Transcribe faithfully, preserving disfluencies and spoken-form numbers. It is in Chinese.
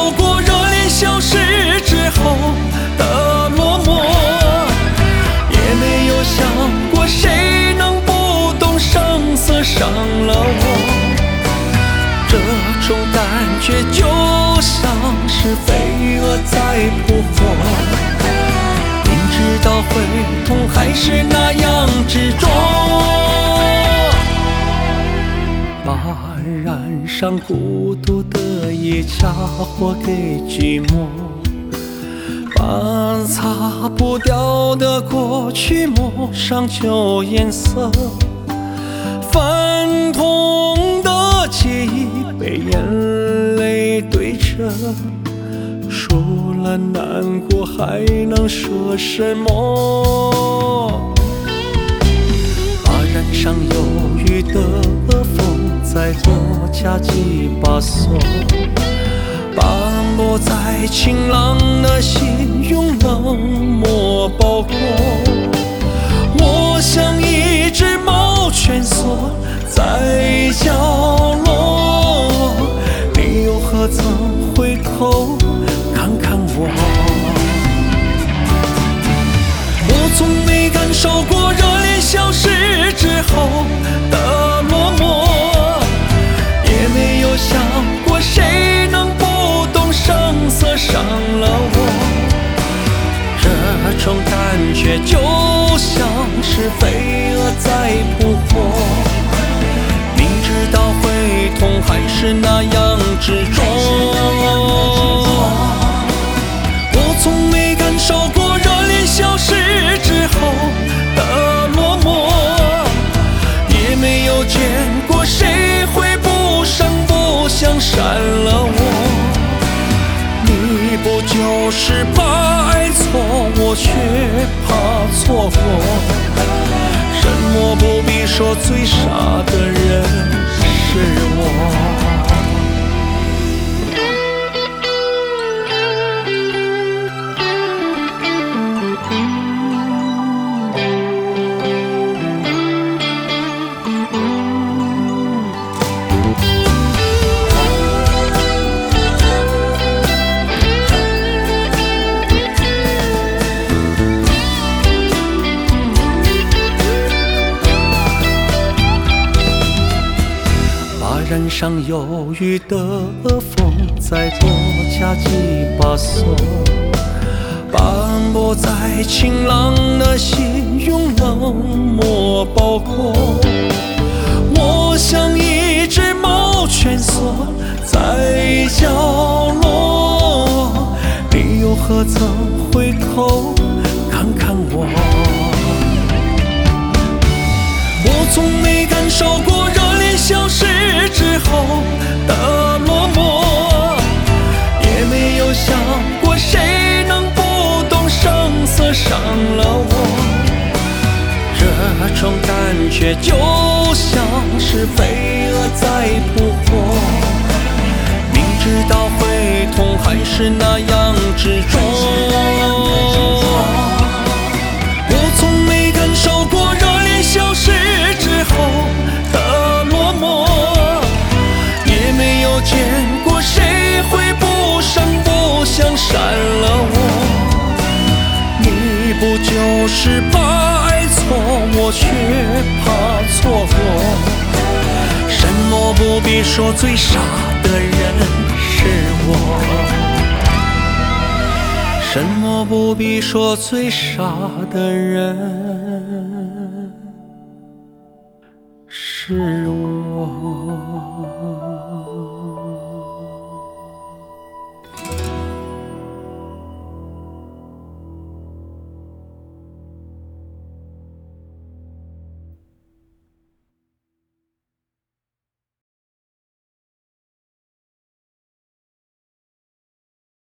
受过热恋消失之后的落寞，也没有想过谁能不懂声色伤了我。这种感觉就像是飞蛾在扑火，明知道会痛还是那样执着，把染上孤独的一家伙给寂寞，把擦不掉的过去抹上旧颜色，翻痛的记忆被眼泪对着，除了难过还能说什么？把染上忧郁的风再多加几把锁，把落在晴朗的心用冷漠包裹。我像一只猫蜷缩在角落，你又何曾回头看看我？我从没感受过热恋消失之后的落寞，也没有想过谁能不懂声色伤了我。这种感觉就像是飞蛾在扑火，明知道会痛还是那样执着。我从没感受过热恋消失之后的落寞，也没有见过谁会不声不响删了我。你不就是怕爱错，我却怕错过。什么不必说，最傻的人是我。染上忧郁的风再多加几把锁，把落在晴朗的心用冷漠包裹。我像一只猫蜷缩在角落，你又何曾回头看看我？我从没感受过热恋消失之后的落寞，也没有想过谁能不懂声色伤了我。这种感觉就像是飞蛾在扑火，明知道会痛还是那样执着。我从没感受过热恋消失之后的落寞，也没有见过谁会不声不响删了我。你不就是怕爱错，我却怕错过。什么不必说，最傻的人是我。什么不必说，最傻的人是我。